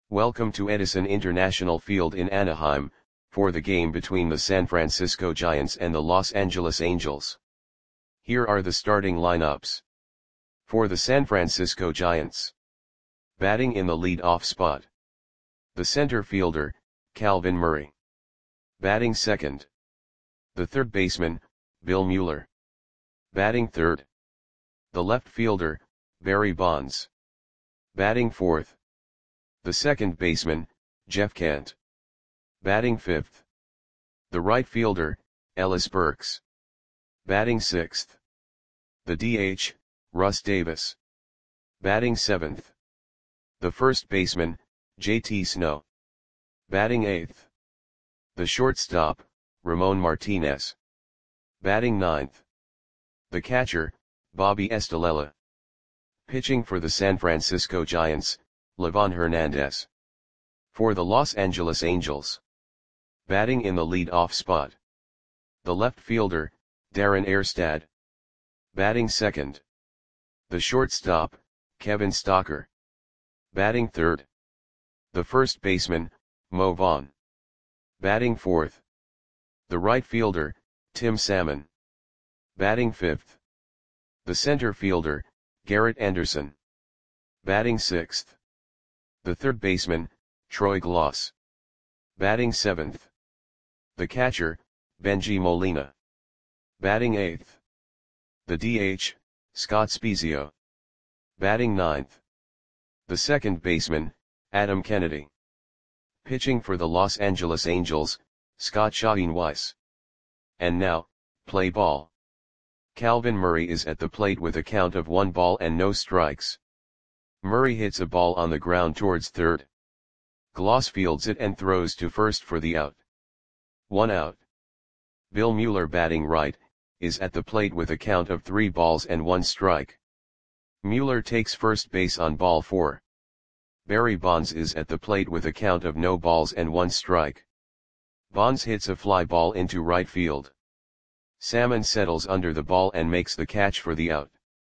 Welcome to Edison International Field in Anaheim, for the game between the San Francisco Giants and the Los Angeles Angels. Here are the starting lineups. For the San Francisco Giants. Batting in the lead-off spot. The center fielder, Calvin Murray. Batting second. The third baseman, Bill Mueller. Batting third. The left fielder, Barry Bonds. Batting fourth. The second baseman, Jeff Kent. Batting fifth. The right fielder, Ellis Burks. Batting sixth. The DH, Russ Davis. Batting seventh. The first baseman, JT Snow. Batting eighth. The shortstop, Ramon Martinez. Batting ninth. The catcher, Bobby Estalella. Pitching for the San Francisco Giants, Livan Hernandez. For the Los Angeles Angels. Batting in the lead-off spot. The left fielder, Darren Erstad. Batting second. The shortstop, Kevin Stocker. Batting third. The first baseman, Mo Vaughn. Batting fourth. The right fielder, Tim Salmon. Batting fifth. The center fielder, Garrett Anderson. Batting sixth. The third baseman, Troy Glaus. Batting seventh. The catcher, Benji Molina. Batting eighth. The DH, Scott Spiezio. Batting ninth. The second baseman, Adam Kennedy. Pitching for the Los Angeles Angels, Scott Shaheen Weiss. And now, play ball. Calvin Murray is at the plate with a count of 1 ball and no strikes. Murray hits a ball on the ground towards third. Glaus fields it and throws to first for the out. 1 out. Bill Mueller, batting right, is at the plate with a count of 3 balls and 1 strike. Mueller takes first base on ball 4. Barry Bonds is at the plate with a count of no balls and 1 strike. Bonds hits a fly ball into right field. Salmon settles under the ball and makes the catch for the out.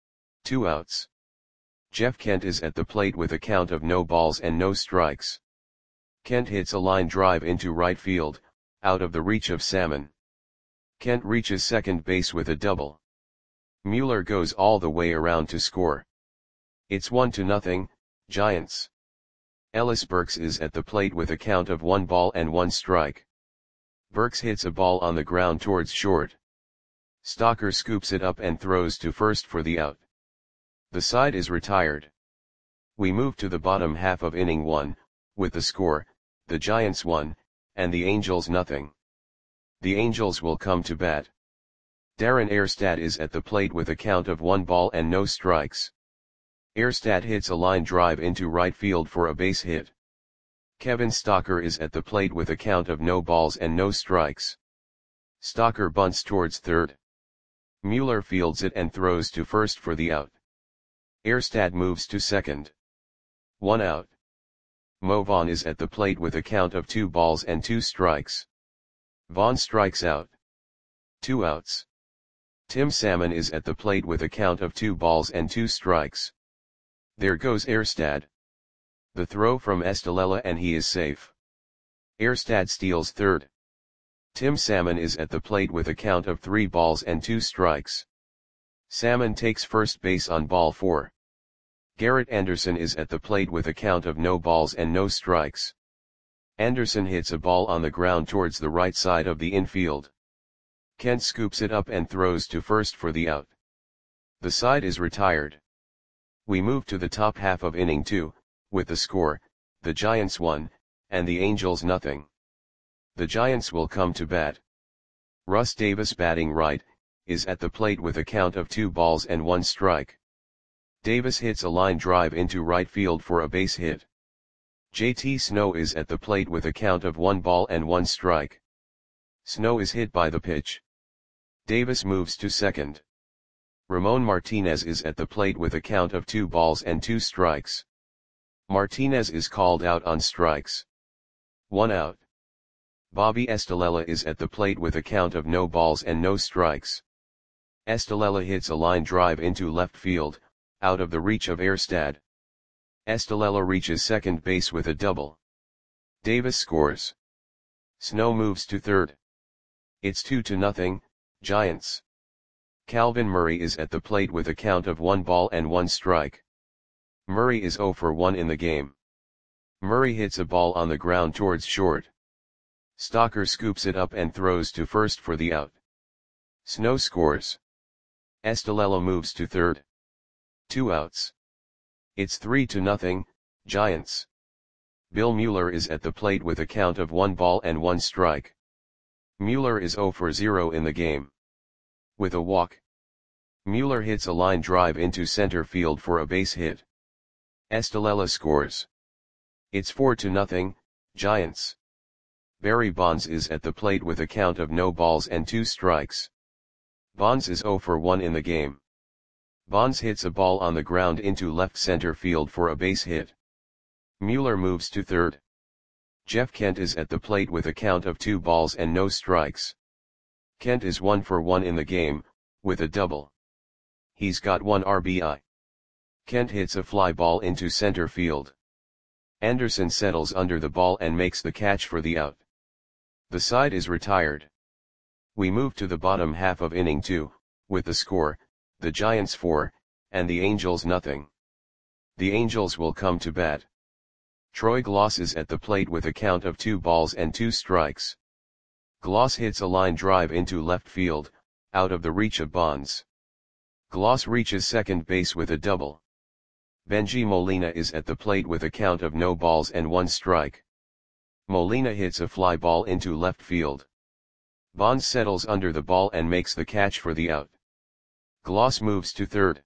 2 outs. Jeff Kent is at the plate with a count of no balls and no strikes. Kent hits a line drive into right field, out of the reach of Salmon. Kent reaches second base with a double. Mueller goes all the way around to score. It's 1-0, Giants. Ellis Burks is at the plate with a count of 1 ball and 1 strike. Burks hits a ball on the ground towards short. Stocker scoops it up and throws to first for the out. The side is retired. We move to the bottom half of inning 1, with the score, the Giants 1, and the Angels 0. The Angels will come to bat. Darren Erstad is at the plate with a count of 1 ball and no strikes. Erstad hits a line drive into right field for a base hit. Kevin Stocker is at the plate with a count of no balls and no strikes. Stocker bunts towards third. Mueller fields it and throws to first for the out. Erstad moves to second. 1 out. Mo Vaughn is at the plate with a count of 2 balls and 2 strikes. Vaughn strikes out. 2 outs. Tim Salmon is at the plate with a count of 2 balls and 2 strikes. There goes Erstad. The throw from Estalella and he is safe. Erstad steals third. Tim Salmon is at the plate with a count of 3 balls and 2 strikes. Salmon takes first base on ball 4. Garrett Anderson is at the plate with a count of no balls and no strikes. Anderson hits a ball on the ground towards the right side of the infield. Kent scoops it up and throws to first for the out. The side is retired. We move to the top half of inning 2, with the score, the Giants 1, and the Angels 0. The Giants will come to bat. Russ Davis, batting right, is at the plate with a count of 2 balls and 1 strike. Davis hits a line drive into right field for a base hit. JT Snow is at the plate with a count of 1 ball and 1 strike. Snow is hit by the pitch. Davis moves to second. Ramon Martinez is at the plate with a count of 2 balls and 2 strikes. Martinez is called out on strikes. 1 out. Bobby Estalella is at the plate with a count of no balls and no strikes. Estalella hits a line drive into left field, out of the reach of Erstad. Estalella reaches second base with a double. Davis scores. Snow moves to third. It's 2-0, Giants. Calvin Murray is at the plate with a count of 1 ball and 1 strike. Murray is 0 for 1 in the game. Murray hits a ball on the ground towards short. Stocker scoops it up and throws to first for the out. Snow scores. Estalella moves to third. 2 outs. It's 3-0, Giants. Bill Mueller is at the plate with a count of 1 ball and 1 strike. Mueller is 0 for 0 in the game. With a walk, Mueller hits a line drive into center field for a base hit. Estalella scores. It's 4-0, Giants. Barry Bonds is at the plate with a count of no balls and 2 strikes. Bonds is 0 for 1 in the game. Bonds hits a ball on the ground into left center field for a base hit. Mueller moves to third. Jeff Kent is at the plate with a count of 2 balls and no strikes. Kent is 1 for 1 in the game, with a double. He's got 1 RBI. Kent hits a fly ball into center field. Anderson settles under the ball and makes the catch for the out. The side is retired. We move to the bottom half of inning 2, with the score, the Giants 4, and the Angels nothing. The Angels will come to bat. Troy Glaus is at the plate with a count of 2 balls and 2 strikes. Glaus hits a line drive into left field, out of the reach of Bonds. Glaus reaches second base with a double. Benji Molina is at the plate with a count of no balls and 1 strike. Molina hits a fly ball into left field. Bonds settles under the ball and makes the catch for the out. Glaus moves to third.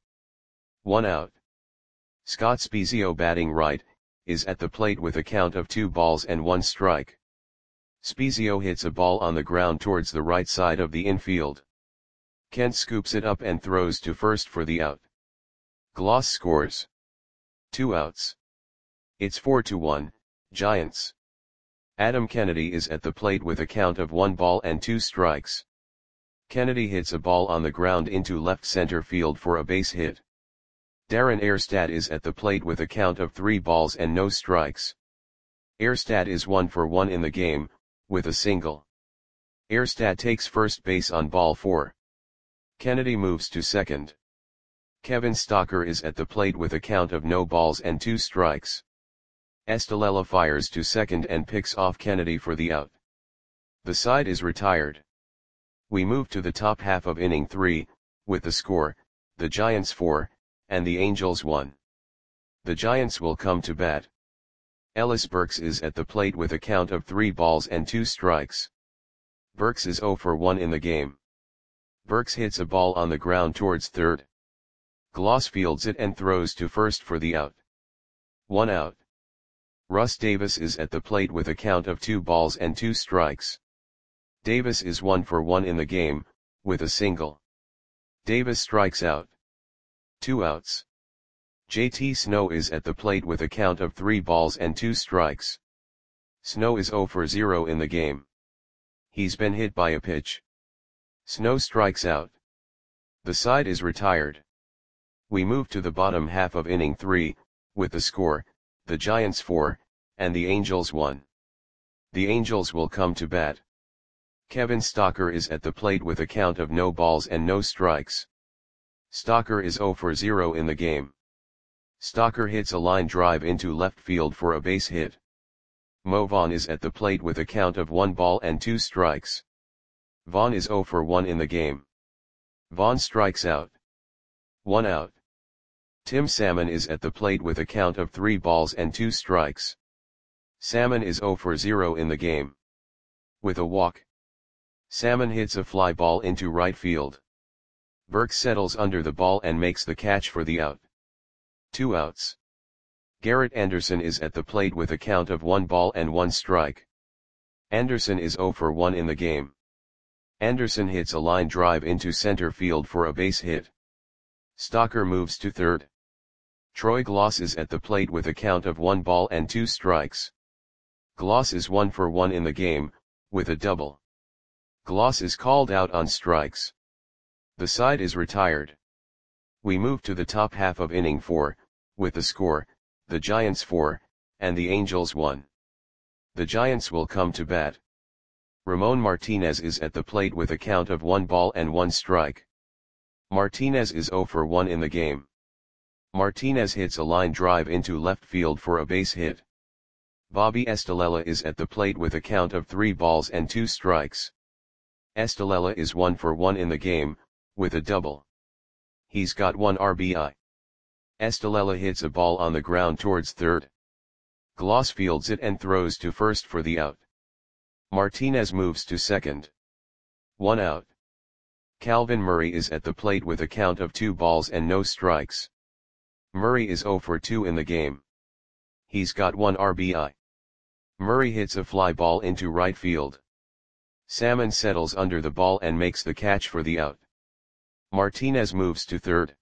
1 out. Scott Spiezio, batting right, is at the plate with a count of 2 balls and 1 strike. Spiezio hits a ball on the ground towards the right side of the infield. Kent scoops it up and throws to first for the out. Glaus scores. 2 outs. It's 4-1, Giants. Adam Kennedy is at the plate with a count of 1 ball and 2 strikes. Kennedy hits a ball on the ground into left center field for a base hit. Darren Erstad is at the plate with a count of 3 balls and no strikes. Erstad is 1 for 1 in the game, with a single. Erstad takes first base on ball 4. Kennedy moves to second. Kevin Stocker is at the plate with a count of no balls and 2 strikes. Estalella fires to second and picks off Kennedy for the out. The side is retired. We move to the top half of inning 3, with the score, the Giants 4, and the Angels 1. The Giants will come to bat. Ellis Burks is at the plate with a count of 3 balls and 2 strikes. Burks is 0 for 1 in the game. Burks hits a ball on the ground towards third. Glaus fields it and throws to first for the out. 1 out. Russ Davis is at the plate with a count of 2 balls and 2 strikes. Davis is 1 for 1 in the game, with a single. Davis strikes out. 2 outs. JT Snow is at the plate with a count of 3 balls and 2 strikes. Snow is 0 for 0 in the game. He's been hit by a pitch. Snow strikes out. The side is retired. We move to the bottom half of inning 3, with the score, the Giants 4, and the Angels 1. The Angels will come to bat. Kevin Stocker is at the plate with a count of no balls and no strikes. Stocker is 0 for 0 in the game. Stocker hits a line drive into left field for a base hit. Mo Vaughn is at the plate with a count of 1 ball and 2 strikes. Vaughn is 0 for 1 in the game. Vaughn strikes out. 1 out. Tim Salmon is at the plate with a count of 3 balls and 2 strikes. Salmon is 0 for 0 in the game. With a walk, Salmon hits a fly ball into right field. Burke settles under the ball and makes the catch for the out. 2 outs. Garrett Anderson is at the plate with a count of 1 ball and 1 strike. Anderson is 0 for 1 in the game. Anderson hits a line drive into center field for a base hit. Stocker moves to third. Troy Glaus is at the plate with a count of 1 ball and 2 strikes. Glaus is 1 for 1 in the game, with a double. Glaus is called out on strikes. The side is retired. We move to the top half of inning 4, with the score, the Giants 4, and the Angels 1. The Giants will come to bat. Ramon Martinez is at the plate with a count of 1 ball and 1 strike. Martinez is 0 for 1 in the game. Martinez hits a line drive into left field for a base hit. Bobby Estalella is at the plate with a count of 3 balls and 2 strikes. Estalella is 1 for 1 in the game, with a double. He's got 1 RBI. Estalella hits a ball on the ground towards third. Gloss fields it and throws to first for the out. Martinez moves to second. 1 out. Calvin Murray is at the plate with a count of 2 balls and no strikes. Murray is 0 for 2 in the game. He's got 1 RBI. Murray hits a fly ball into right field. Salmon settles under the ball and makes the catch for the out. Martinez moves to third.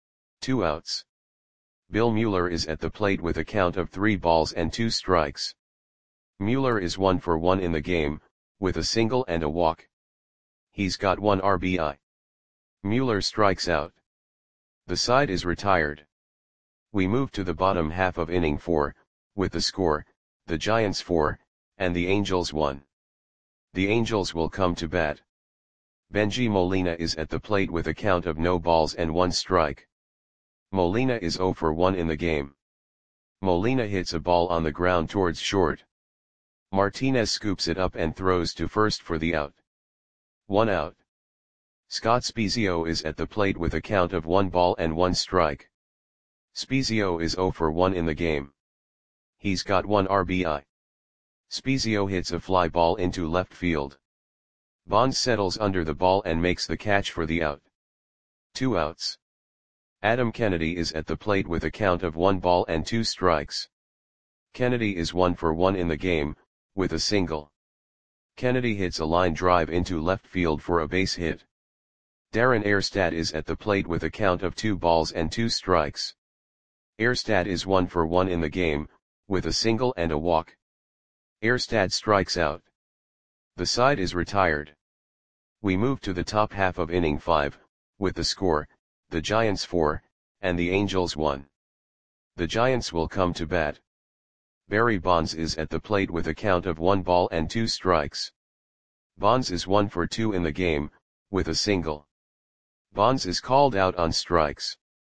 2 outs. Bill Mueller is at the plate with a count of 3 balls and 2 strikes. Mueller is 1 for 1 in the game, with a single and a walk. He's got 1 RBI. Mueller strikes out. The side is retired. We move to the bottom half of inning 4, with the score, the Giants 4, and the Angels 1. The Angels will come to bat. Benji Molina is at the plate with a count of no balls and 1 strike. Molina is 0 for 1 in the game. Molina hits a ball on the ground towards short. Martinez scoops it up and throws to first for the out. 1 out. Scott Spiezio is at the plate with a count of 1 ball and 1 strike. Spiezio is 0 for 1 in the game. He's got 1 RBI. Spiezio hits a fly ball into left field. Bonds settles under the ball and makes the catch for the out. 2 outs. Adam Kennedy is at the plate with a count of 1 ball and 2 strikes. Kennedy is 1 for 1 in the game, with a single. Kennedy hits a line drive into left field for a base hit. Darren Erstad is at the plate with a count of 2 balls and 2 strikes. Erstad is 1 for 1 in the game, with a single and a walk. Erstad strikes out. The side is retired. We move to the top half of inning 5, with the score, the Giants 4, and the Angels 1. The Giants will come to bat. Barry Bonds is at the plate with a count of 1 ball and 2 strikes. Bonds is 1 for 2 in the game, with a single. Bonds is called out on strikes.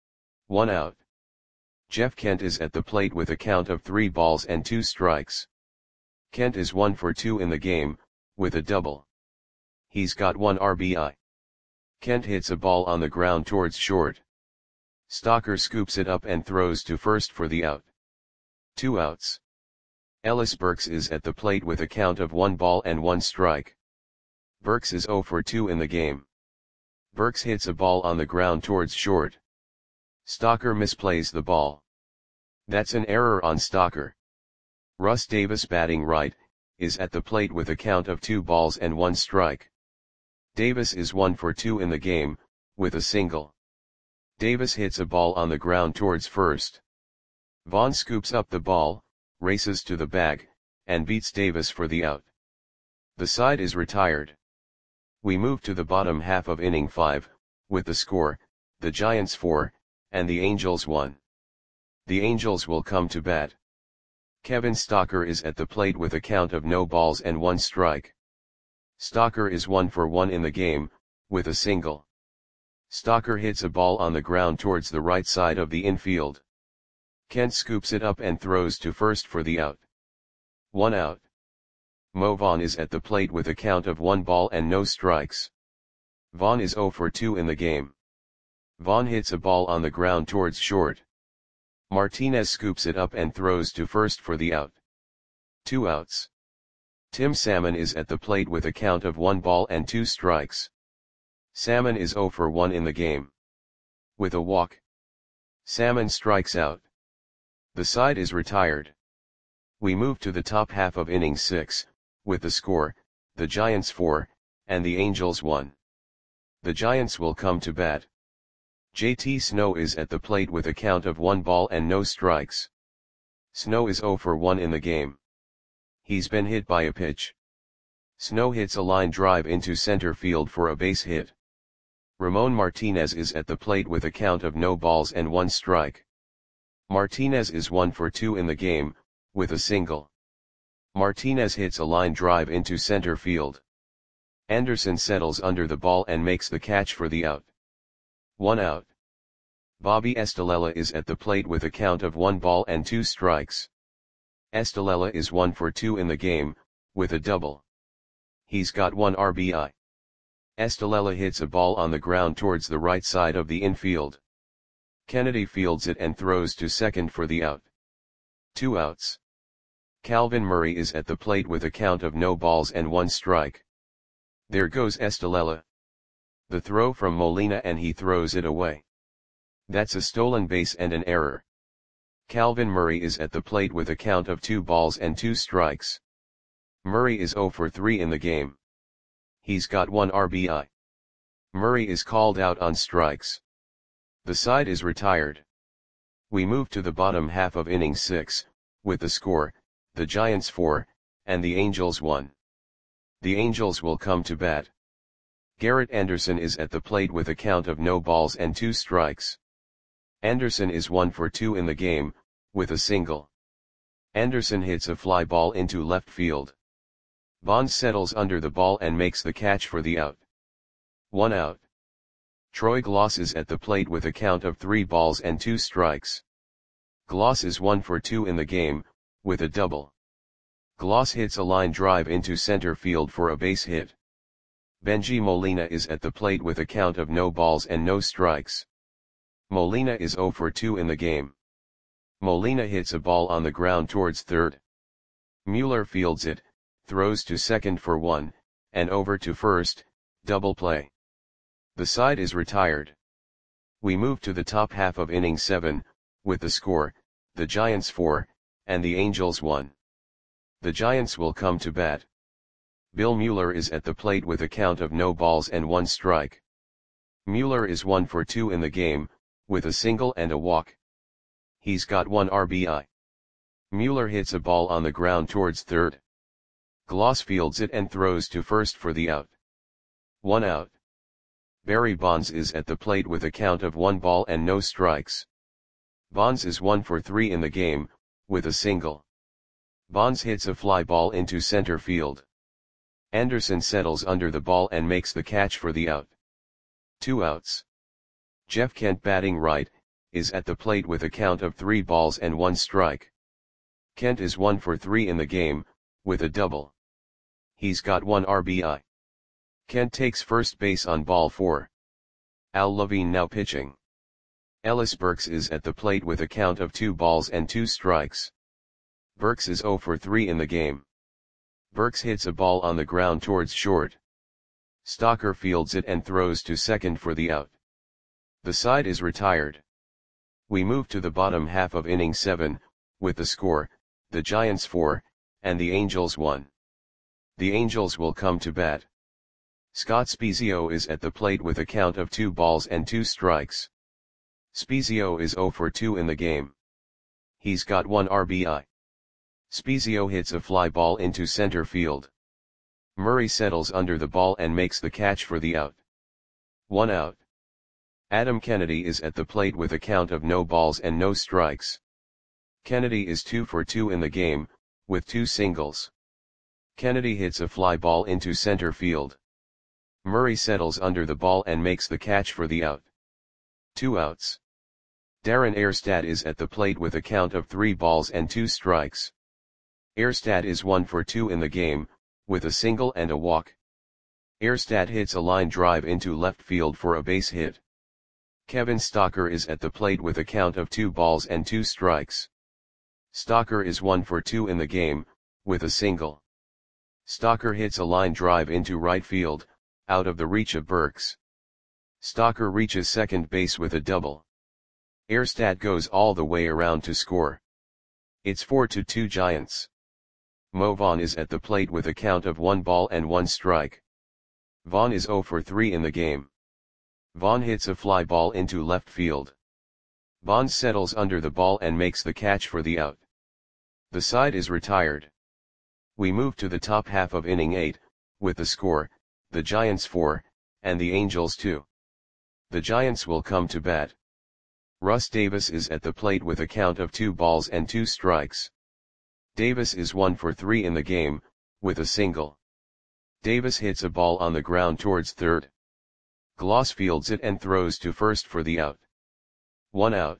1 out. Jeff Kent is at the plate with a count of 3 balls and 2 strikes. Kent is 1 for 2 in the game, with a double. He's got 1 RBI. Kent hits a ball on the ground towards short. Stalker scoops it up and throws to first for the out. 2 outs. Ellis Burks is at the plate with a count of 1 ball and 1 strike. Burks is 0 for 2 in the game. Burks hits a ball on the ground towards short. Stalker misplays the ball. That's an error on Stalker. Russ Davis, batting right, is at the plate with a count of 2 balls and 1 strike. Davis is 1 for 2 in the game, with a single. Davis hits a ball on the ground towards first. Vaughn scoops up the ball, races to the bag, and beats Davis for the out. The side is retired. We move to the bottom half of inning 5, with the score, the Giants 4, and the Angels 1. The Angels will come to bat. Kevin Stalker is at the plate with a count of no balls and 1 strike. Stalker is 1 for 1 in the game, with a single. Stalker hits a ball on the ground towards the right side of the infield. Kent scoops it up and throws to first for the out. 1 out. Mo Vaughn is at the plate with a count of 1 ball and no strikes. Vaughn is 0 for 2 in the game. Vaughn hits a ball on the ground towards short. Martinez scoops it up and throws to first for the out. 2 outs. Tim Salmon is at the plate with a count of 1 ball and 2 strikes. Salmon is 0 for 1 in the game. With a walk. Salmon strikes out. The side is retired. We move to the top half of inning 6, with the score, the Giants 4, and the Angels 1. The Giants will come to bat. JT Snow is at the plate with a count of 1 ball and no strikes. Snow is 0 for 1 in the game. He's been hit by a pitch. Snow hits a line drive into center field for a base hit. Ramon Martinez is at the plate with a count of no balls and 1 strike. Martinez is 1 for 2 in the game, with a single. Martinez hits a line drive into center field. Anderson settles under the ball and makes the catch for the out. 1 out. Bobby Estalella is at the plate with a count of 1 ball and 2 strikes. Estalella is 1 for 2 in the game, with a double. He's got 1 RBI. Estalella hits a ball on the ground towards the right side of the infield. Kennedy fields it and throws to second for the out. 2 outs. Calvin Murray is at the plate with a count of no balls and 1 strike. There goes Estalella. The throw from Molina and he throws it away. That's a stolen base and an error. Calvin Murray is at the plate with a count of 2 balls and 2 strikes. Murray is 0 for 3 in the game. He's got 1 RBI. Murray is called out on strikes. The side is retired. We move to the bottom half of inning 6, with the score, the Giants 4, and the Angels 1. The Angels will come to bat. Garrett Anderson is at the plate with a count of no balls and 2 strikes. Anderson is 1 for 2 in the game, with a single. Anderson hits a fly ball into left field. Bonds settles under the ball and makes the catch for the out. 1 out. Troy Glaus is at the plate with a count of 3 balls and 2 strikes. Glaus is 1 for 2 in the game, with a double. Glaus hits a line drive into center field for a base hit. Benji Molina is at the plate with a count of no balls and no strikes. Molina is 0 for 2 in the game. Molina hits a ball on the ground towards third. Mueller fields it, throws to second for 1, and over to first, double play. The side is retired. We move to the top half of inning 7, with the score, the Giants 4, and the Angels 1. The Giants will come to bat. Bill Mueller is at the plate with a count of no balls and 1 strike. Mueller is 1 for 2 in the game, with a single and a walk. He's got 1 RBI. Mueller hits a ball on the ground towards third. Glaus fields it and throws to first for the out. 1 out. Barry Bonds is at the plate with a count of 1 ball and no strikes. Bonds is 1 for 3 in the game, with a single. Bonds hits a fly ball into center field. Anderson settles under the ball and makes the catch for the out. 2 outs. Jeff Kent, batting right, is at the plate with a count of 3 balls and 1 strike. Kent is 1 for 3 in the game, with a double. He's got 1 RBI. Kent takes first base on ball 4. Al Levine now pitching. Ellis Burks is at the plate with a count of 2 balls and 2 strikes. Burks is 0 for 3 in the game. Burks hits a ball on the ground towards short. Stocker fields it and throws to second for the out. The side is retired. We move to the bottom half of inning 7, with the score, the Giants 4, and the Angels 1. The Angels will come to bat. Scott Spiezio is at the plate with a count of 2 balls and 2 strikes. Spiezio is 0 for 2 in the game. He's got 1 RBI. Spiezio hits a fly ball into center field. Murray settles under the ball and makes the catch for the out. 1 out. Adam Kennedy is at the plate with a count of no balls and no strikes. Kennedy is 2 for 2 in the game, with 2 singles. Kennedy hits a fly ball into center field. Murray settles under the ball and makes the catch for the out. 2 outs. Darren Erstad is at the plate with a count of 3 balls and 2 strikes. Erstad is 1 for 2 in the game, with a single and a walk. Erstad hits a line drive into left field for a base hit. Kevin Stocker is at the plate with a count of 2 balls and 2 strikes. Stocker is 1 for 2 in the game, with a single. Stocker hits a line drive into right field, out of the reach of Burks. Stocker reaches second base with a double. Erstad goes all the way around to score. It's 4-2 Giants. Mo Vaughn is at the plate with a count of 1 ball and 1 strike. Vaughn is 0 for 3 in the game. Vaughn hits a fly ball into left field. Bonds settles under the ball and makes the catch for the out. The side is retired. We move to the top half of inning 8, with the score, the Giants 4, and the Angels 2. The Giants will come to bat. Russ Davis is at the plate with a count of 2 balls and 2 strikes. Davis is 1 for 3 in the game, with a single. Davis hits a ball on the ground towards third. Gloss fields it and throws to first for the out. 1 out.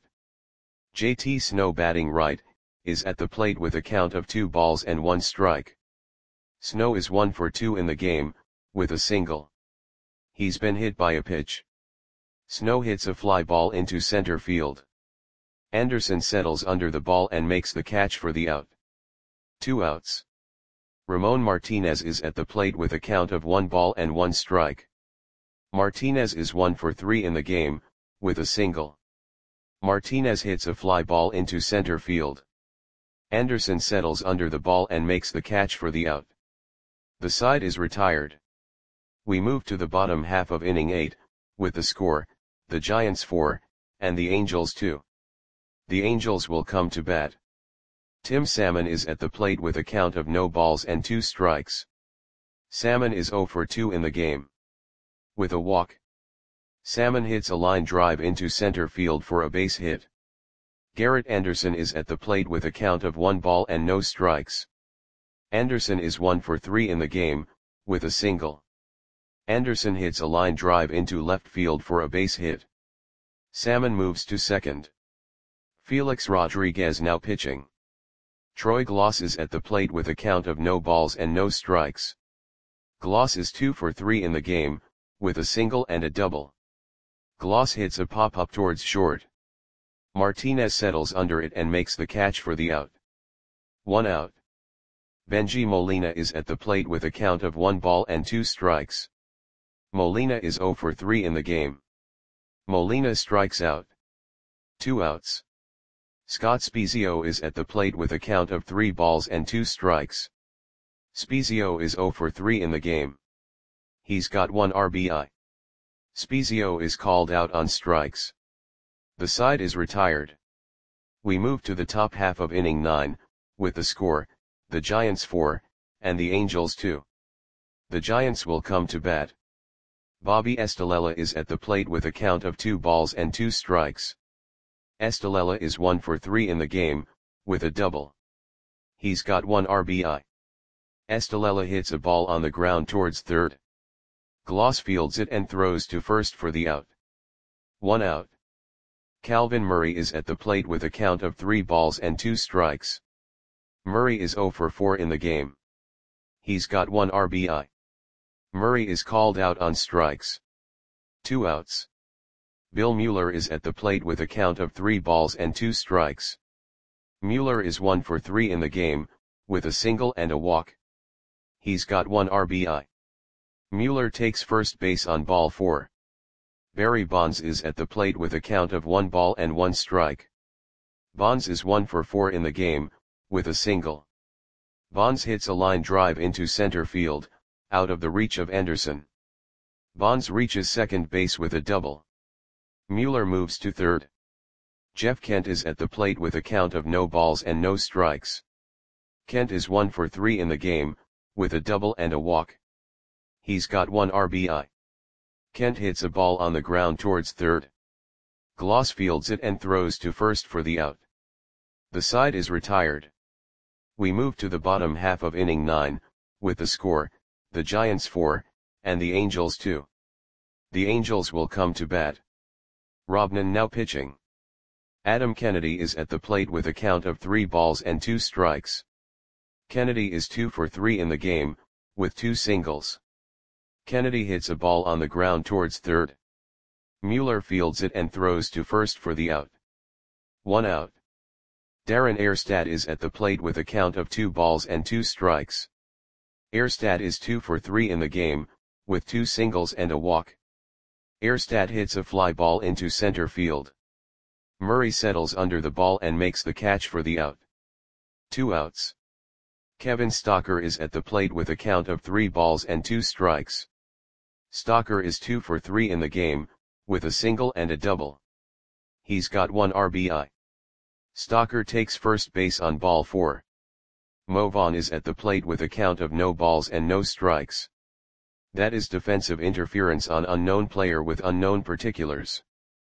JT Snow, batting right, is at the plate with a count of 2 balls and 1 strike. Snow is 1 for 2 in the game, with a single. He's been hit by a pitch. Snow hits a fly ball into center field. Anderson settles under the ball and makes the catch for the out. 2 outs. Ramon Martinez is at the plate with a count of 1 ball and 1 strike. Martinez is 1 for 3 in the game, with a single. Martinez hits a fly ball into center field. Anderson settles under the ball and makes the catch for the out. The side is retired. We move to the bottom half of inning 8, with the score, the Giants 4, and the Angels 2. The Angels will come to bat. Tim Salmon is at the plate with a count of no balls and 2 strikes. Salmon is 0 for 2 in the game. With a walk. Salmon hits a line drive into center field for a base hit. Garrett Anderson is at the plate with a count of 1 ball and no strikes. Anderson is 1 for 3 in the game, with a single. Anderson hits a line drive into left field for a base hit. Salmon moves to second. Felix Rodriguez now pitching. Troy Gloss is at the plate with a count of no balls and no strikes. Gloss is 2 for 3 in the game, with a single and a double. Gloss hits a pop-up towards short. Martinez settles under it and makes the catch for the out. 1 out. Benji Molina is at the plate with a count of 1 ball and 2 strikes. Molina is 0 for 3 in the game. Molina strikes out. 2 outs. Scott Spiezio is at the plate with a count of 3 balls and 2 strikes. Spiezio is 0 for 3 in the game. He's got 1 RBI. Spiezio is called out on strikes. The side is retired. We move to the top half of inning 9, with the score, the Giants 4, and the Angels 2. The Giants will come to bat. Bobby Estalella is at the plate with a count of 2 balls and 2 strikes. Estalella is 1 for 3 in the game, with a double. He's got 1 RBI. Estalella hits a ball on the ground towards third. Gloss fields it and throws to first for the out. 1 out. Calvin Murray is at the plate with a count of 3 balls and 2 strikes. Murray is 0 for 4 in the game. He's got 1 RBI. Murray is called out on strikes. 2 outs. Bill Mueller is at the plate with a count of 3 balls and 2 strikes. Mueller is 1 for 3 in the game, with a single and a walk. He's got 1 RBI. Mueller takes first base on ball 4. Barry Bonds is at the plate with a count of 1 ball and 1 strike. Bonds is 1 for 4 in the game, with a single. Bonds hits a line drive into center field, out of the reach of Anderson. Bonds reaches second base with a double. Mueller moves to third. Jeff Kent is at the plate with a count of no balls and no strikes. Kent is 1 for 3 in the game, with a double and a walk. He's got 1 RBI. Kent hits a ball on the ground towards third. Gloss fields it and throws to first for the out. The side is retired. We move to the bottom half of inning 9, with the score, the Giants 4, and the Angels 2. The Angels will come to bat. Robnan now pitching. Adam Kennedy is at the plate with a count of 3 balls and 2 strikes. Kennedy is 2 for 3 in the game, with 2 singles. Kennedy hits a ball on the ground towards third. Mueller fields it and throws to first for the out. 1 out. Darren Erstad is at the plate with a count of 2 balls and 2 strikes. Erstad is 2 for 3 in the game, with 2 singles and a walk. Erstad hits a fly ball into center field. Murray settles under the ball and makes the catch for the out. 2 outs. Kevin Stocker is at the plate with a count of 3 balls and 2 strikes. Stocker is 2 for 3 in the game, with a single and a double. He's got 1 RBI. Stocker takes first base on ball 4. Mo Vaughn is at the plate with a count of no balls and no strikes. That is defensive interference on unknown player with unknown particulars.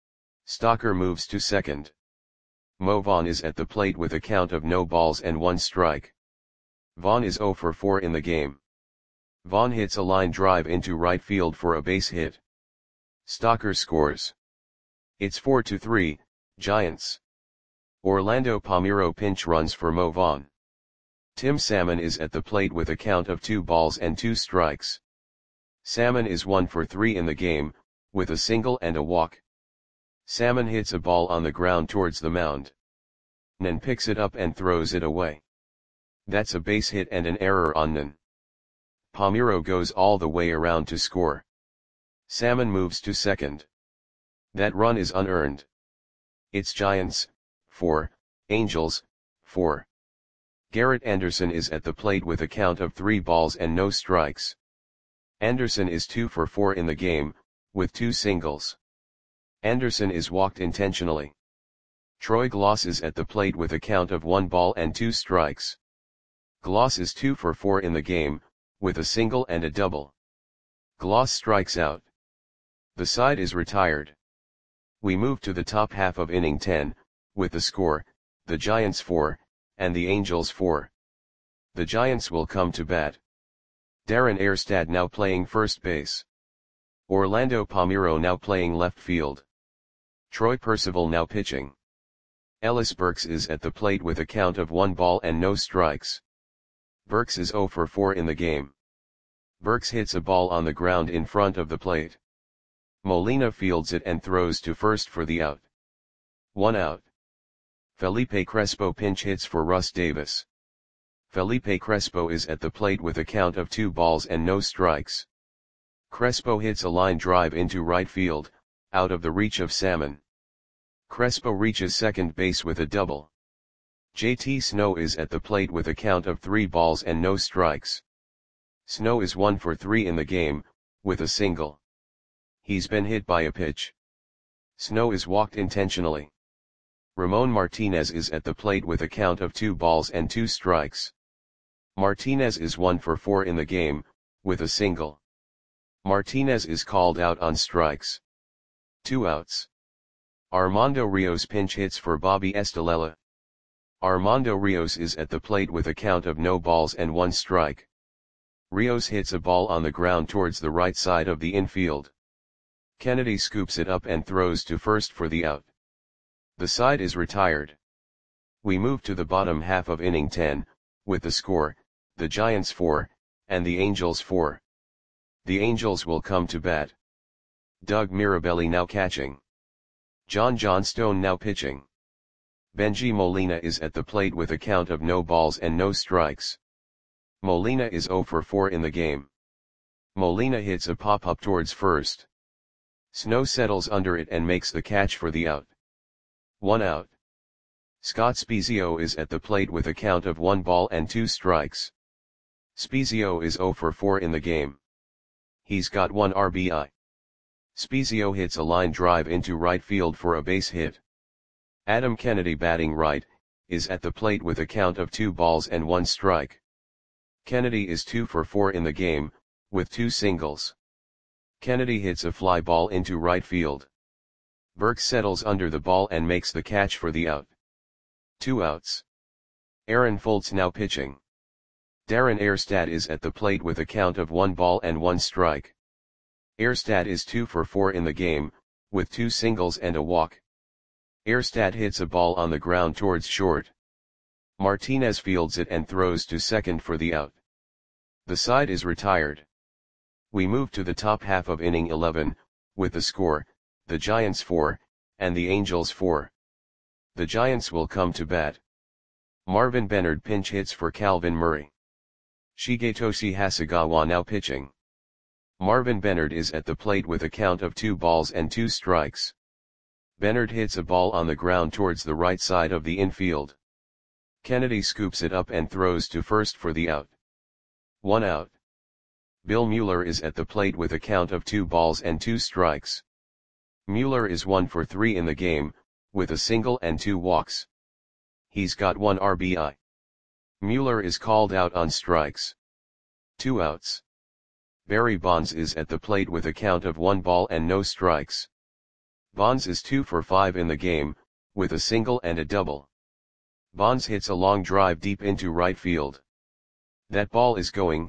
Stocker moves to second. Mo Vaughn is at the plate with a count of no balls and 1 strike. Vaughn is 0 for 4 in the game. Vaughn hits a line drive into right field for a base hit. Stocker scores. It's 4-3, Giants. Orlando Palmeiro pinch runs for Mo Vaughn. Tim Salmon is at the plate with a count of 2 balls and 2 strikes. Salmon is 1 for 3 in the game, with a single and a walk. Salmon hits a ball on the ground towards the mound. Nen picks it up and throws it away. That's a base hit and an error on Nen. Palmeiro goes all the way around to score. Salmon moves to second. That run is unearned. It's Giants, 4, Angels, 4. Garrett Anderson is at the plate with a count of 3 balls and no strikes. Anderson is 2 for 4 in the game, with 2 singles. Anderson is walked intentionally. Troy Gloss is at the plate with a count of 1 ball and 2 strikes. Gloss is 2 for 4 in the game, with a single and a double. Gloss strikes out. The side is retired. We move to the top half of inning 10, with the score, the Giants 4, and the Angels 4. The Giants will come to bat. Darren Erstad now playing first base. Orlando Palmeiro now playing left field. Troy Percival now pitching. Ellis Burks is at the plate with a count of 1 ball and no strikes. Burks is 0 for 4 in the game. Burks hits a ball on the ground in front of the plate. Molina fields it and throws to first for the out. 1 out. Felipe Crespo pinch hits for Russ Davis. Felipe Crespo is at the plate with a count of 2 balls and no strikes. Crespo hits a line drive into right field, out of the reach of Salmon. Crespo reaches second base with a double. JT Snow is at the plate with a count of 3 balls and no strikes. Snow is 1 for 3 in the game, with a single. He's been hit by a pitch. Snow is walked intentionally. Ramon Martinez is at the plate with a count of 2 balls and 2 strikes. Martinez is 1 for 4 in the game, with a single. Martinez is called out on strikes. 2 outs. Armando Rios pinch hits for Bobby Estalella. Armando Rios is at the plate with a count of no balls and 1 strike. Rios hits a ball on the ground towards the right side of the infield. Kennedy scoops it up and throws to first for the out. The side is retired. We move to the bottom half of inning 10, with the score, the Giants 4, and the Angels 4. The Angels will come to bat. Doug Mirabelli now catching. John Johnstone now pitching. Benji Molina is at the plate with a count of no balls and no strikes. Molina is 0 for 4 in the game. Molina hits a pop-up towards first. Snow settles under it and makes the catch for the out. 1 out. Scott Spiezio is at the plate with a count of 1 ball and 2 strikes. Spiezio is 0 for 4 in the game. He's got 1 RBI. Spiezio hits a line drive into right field for a base hit. Adam Kennedy batting right, is at the plate with a count of 2 balls and 1 strike. Kennedy is 2 for 4 in the game, with 2 singles. Kennedy hits a fly ball into right field. Burks settles under the ball and makes the catch for the out. 2 outs. Aaron Foltz now pitching. Darren Erstad is at the plate with a count of 1 ball and 1 strike. Erstad is 2 for 4 in the game, with 2 singles and a walk. Erstad hits a ball on the ground towards short. Martinez fields it and throws to second for the out. The side is retired. We move to the top half of inning 11, with the score, the Giants 4, and the Angels 4. The Giants will come to bat. Marvin Bennard pinch hits for Calvin Murray. Shigetoshi Hasegawa now pitching. Marvin Bennard is at the plate with a count of 2 balls and 2 strikes. Bennard hits a ball on the ground towards the right side of the infield. Kennedy scoops it up and throws to first for the out. 1 out. Bill Mueller is at the plate with a count of 2 balls and 2 strikes. Mueller is 1 for 3 in the game, with a single and 2 walks. He's got 1 RBI. Mueller is called out on strikes. 2 outs. Barry Bonds is at the plate with a count of 1 ball and no strikes. Bonds is 2 for 5 in the game, with a single and a double. Bonds hits a long drive deep into right field. That ball is gone.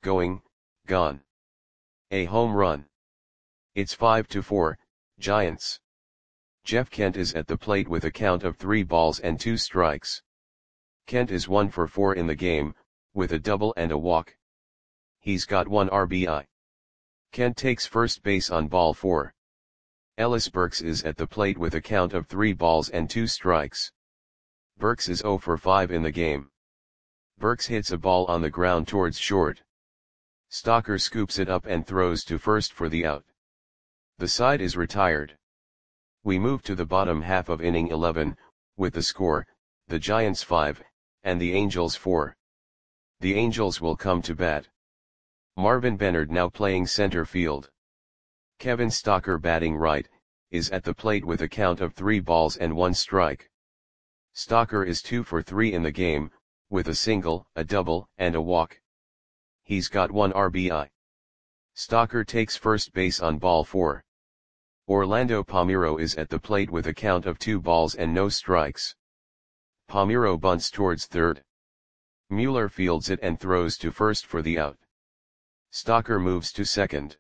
A home run. It's 5-4, Giants. Jeff Kent is at the plate with a count of 3 balls and 2 strikes. Kent is 1 for 4 in the game, with a double and a walk. He's got 1 RBI. Kent takes first base on ball 4. Ellis Burks is at the plate with a count of 3 balls and 2 strikes. Burks is 0 for 5 in the game. Burks hits a ball on the ground towards short. Stocker scoops it up and throws to first for the out. The side is retired. We move to the bottom half of inning 11, with the score, the Giants 5, and the Angels 4. The Angels will come to bat. Marvin Bennard, now playing center field. Kevin Stocker, batting right, is at the plate with a count of 3 balls and 1 strike. Stocker is 2 for 3 in the game, with a single, a double, and a walk. He's got 1 RBI. Stocker takes first base on ball 4. Orlando Palmeiro is at the plate with a count of 2 balls and no strikes. Palmeiro bunts towards third. Mueller fields it and throws to first for the out. Stocker moves to second.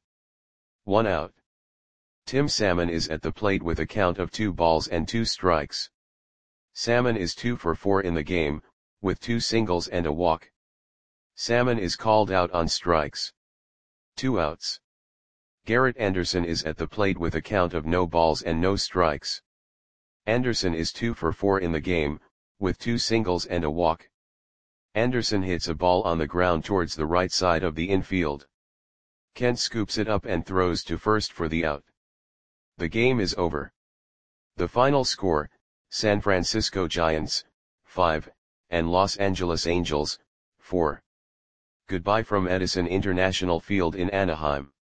1 out. Tim Salmon is at the plate with a count of 2 balls and 2 strikes. Salmon is 2 for 4 in the game, with 2 singles and a walk. Salmon is called out on strikes. 2 outs. Garrett Anderson is at the plate with a count of no balls and no strikes. Anderson is 2 for 4 in the game, with 2 singles and a walk. Anderson hits a ball on the ground towards the right side of the infield. Kent scoops it up and throws to first for the out. The game is over. The final score, San Francisco Giants, 5, and Los Angeles Angels, 4. Goodbye from Edison International Field in Anaheim.